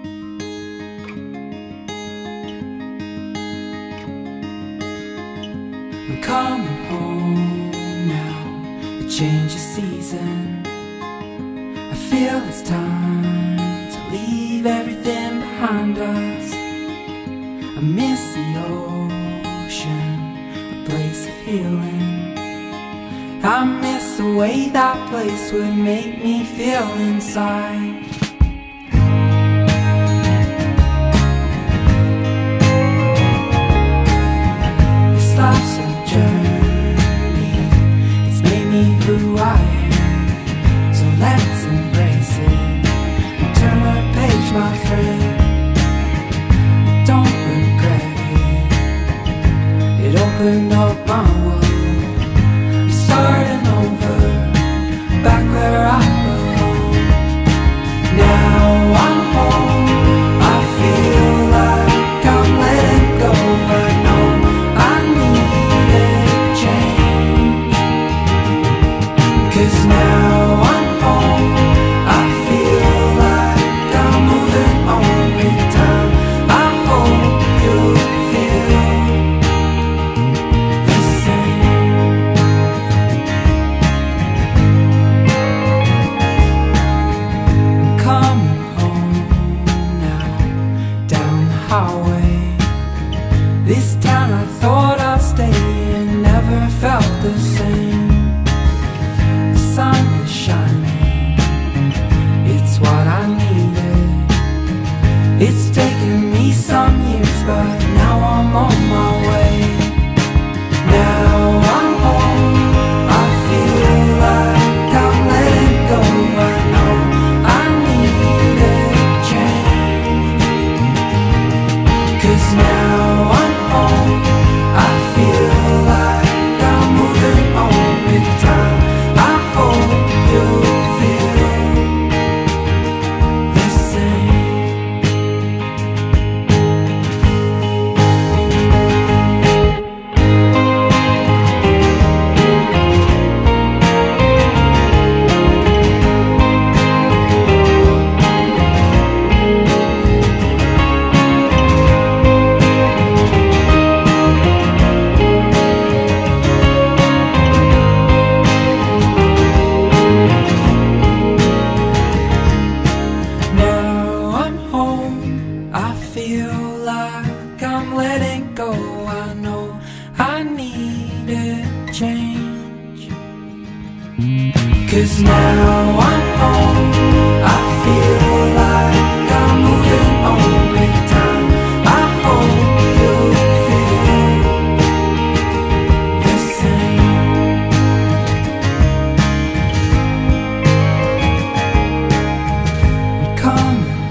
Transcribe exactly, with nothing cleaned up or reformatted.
I'm coming home now, a change of season. I feel it's time to leave everything behind us. I miss the ocean, a place of healing. I miss the way that place would make me feel inside. This life's a journey, it's made me who I am. So let's embrace it and turn the page, my friend. Don't regret it, it opened up my world. I'm starting over, back where I belong. Now I'm home, I feel like I'm letting go. I know I needed change, 'cause now I'm home, I feel like I'm moving on with time. I hope you feel the same. I'm coming home now, down the highway. This town I thought I'd stay in never felt the same. The sun is shining, it's what I needed. It's taken me some years, but now I'm on my way. Now I'm home, I feel like I'm letting go. I know I needed change, 'cause now I'm home, I feel like I'm moving on with time. I hope you feel the same. Now I'm home, I feel like I'm letting go. I know I needed change, 'cause now I'm home, I feel like I'm moving on with time. I hope you feel the same. I'm coming